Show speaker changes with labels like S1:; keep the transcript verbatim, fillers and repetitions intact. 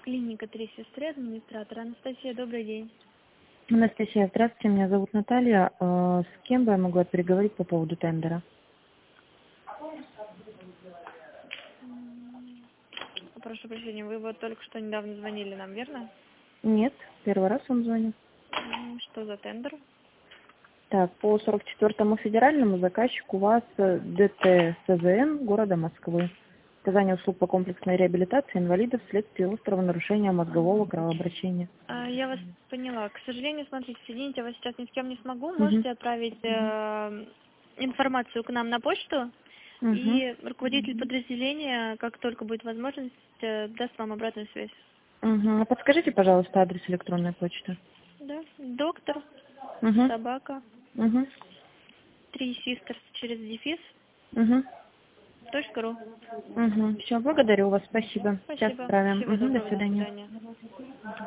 S1: Клиника «Три сестры», администратор Анастасия, добрый день.
S2: Анастасия, здравствуйте, меня зовут Наталья. Э, С кем бы я могла переговорить по поводу тендера?
S1: М, Прошу прощения, вы вот только что недавно звонили нам, верно?
S2: Нет, первый раз вам звоню.
S1: М, Что за тендер?
S2: Так, по сорок четвёртому федеральному заказчик у вас э, ДТ-СЗН города Москвы. Оказание услуг по комплексной реабилитации инвалидов вследствие острого нарушения мозгового кровообращения.
S1: А, Я вас поняла. К сожалению, смотрите, соединить я вас сейчас ни с кем не смогу.
S2: Угу.
S1: Можете отправить э, информацию к нам на почту,
S2: Угу.
S1: и руководитель подразделения, как только будет возможность, э, даст вам обратную связь.
S2: Угу. Подскажите, пожалуйста, адрес электронной почты.
S1: Да? Доктор,
S2: Угу.
S1: собака,
S2: Угу.
S1: три sisters через дефис,
S2: Угу.
S1: точка ру.
S2: Угу. Все, благодарю вас, спасибо. Сейчас
S1: Спасибо.
S2: отправим.
S1: Всего
S2: Угу. До
S1: доброго. До
S2: свидания.
S1: свидания.